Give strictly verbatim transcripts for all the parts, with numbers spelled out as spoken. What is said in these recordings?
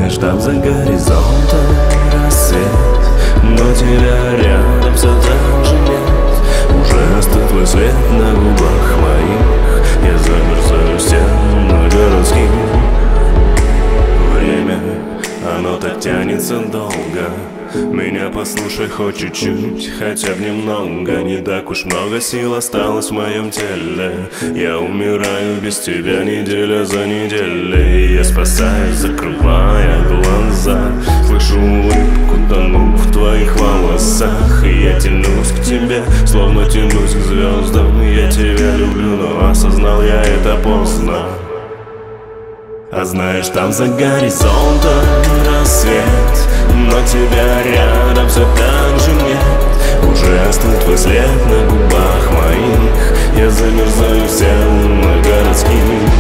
знаешь, там за горизонтом рассвет, но тебя рядом все так же нет. Уже остыл твой след на губах моих, я замерзаю стен городских. Время, оно так тянется долго. Меня послушай хоть чуть-чуть, хотя бы немного. Не так уж много сил осталось в моем теле. Я умираю без тебя неделя за неделей. Я спасаюсь, закрывая глаза. Слышу улыбку, тону в твоих волосах. И я тянусь к тебе, словно тянусь к звездам. Я тебя люблю, но осознал я это поздно. А знаешь, там за горизонтом рассвет, но тебя рядом все так же нет. Уже остыл твой след на губах моих, я замерзаю в стенах городских.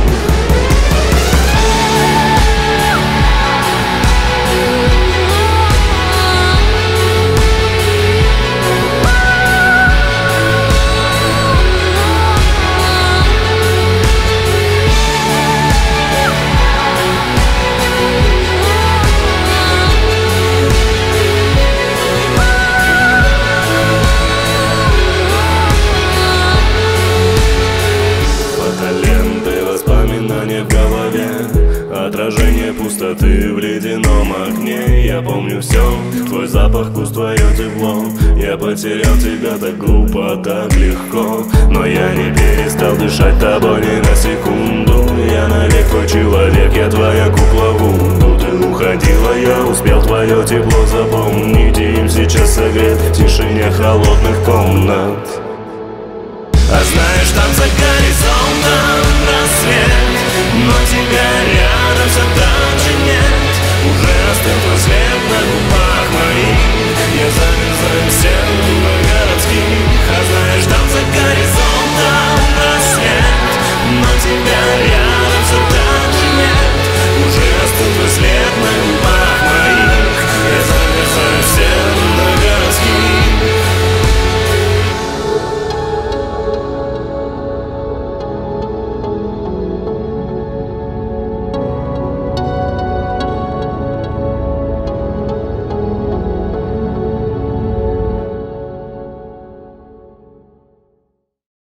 В голове отражение пустоты в ледяном окне. Я помню все, твой запах, вкус, твое тепло. Я потерял тебя так глупо, так легко. Но я не перестал дышать тобой ни на секунду. Я навек твой человек, я твоя кукла Вунду. Ты уходила, я успел твое тепло запомнить. И им сейчас согрет в тишине холодных комнат. А знаешь, там за горизонтом рассвет, но тебя рядом все так же нет. Уже остыл твой след на губах моих, я замерзаю в стенах городских.